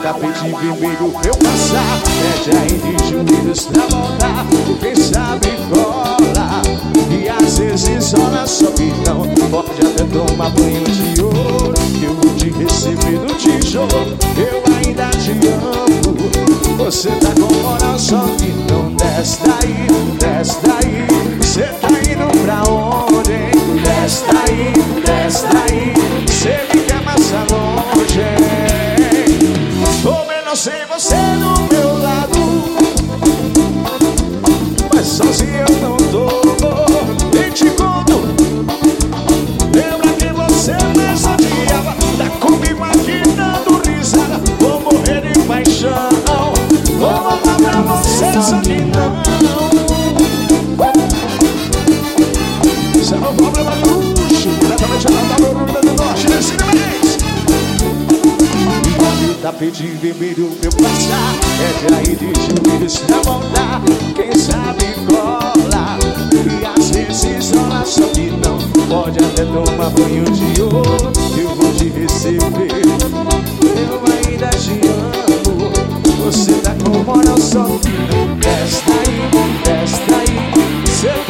tapete vermelho pra eu passar. Pede aí de joelhos pra voltar. Quem sabe cola e às vezes rola, só que não pode até tomar banho de ouro. Eu vou te receber no tijolo, eu ainda te amo. Você tá com moral, só que não desce daí, desce daí. Cê tá indo pra onde, hein? Desce daí, desce daí. Cê me quer passar longe, hein? Tô vendo sem você do meu lado, mas sozinho eu não tô. Nem te conto. Lembra que você me odiava? Tá comigo aqui dando risada. Vou morrer de paixão. Vou voltar pra você, só que não. Isso é um problema luxo. Diretamente da Barulho do Norte, nesse mês. E o tapete vermelho pra eu passar. É aí de joelhos pra voltar. Quem sabe cola e às vezes rola, só que não pode até tomar banho de ouro. Eu vou te receber, eu ainda te amo. Você tá com moral, só que não desce daí, desce daí.